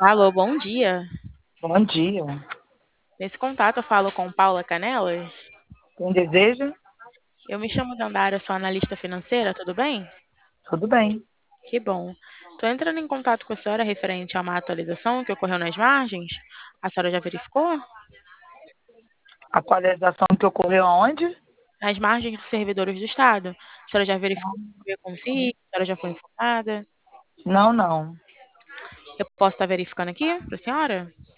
Alô, bom dia. Bom dia. Nesse contato eu falo com Paula Canelas. Quem deseja? Eu me chamo Dandara, sou analista financeira, tudo bem? Tudo bem. Que bom. Estou entrando em contato com a senhora referente a uma atualização que ocorreu nas margens. A senhora já verificou? Atualização que ocorreu aonde? Nas margens dos servidores do Estado. A senhora já verificou com si? A senhora já foi informada? Não, não. Eu posso estar verificando aqui para a senhora?